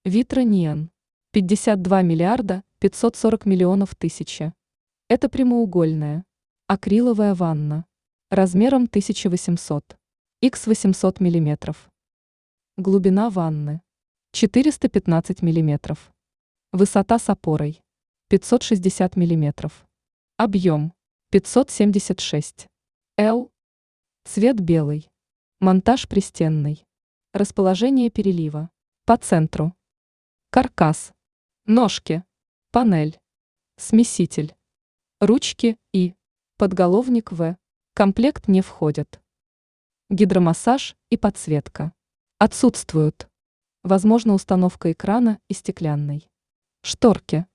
Витрониен. 52 миллиарда 540 миллионов тысячи. Это прямоугольная, акриловая ванна. Размером 1800 х 800 миллиметров. Глубина ванны 415 миллиметров. Высота с опорой 560 миллиметров. Объем 576 Л. Цвет белый. Монтаж пристенный. Расположение перелива. По центру. Каркас. Ножки. Панель. Смеситель. Ручки и подголовник В. Комплект не входят. Гидромассаж и подсветка. Отсутствуют. Возможна установка экрана и стеклянной. Шторки.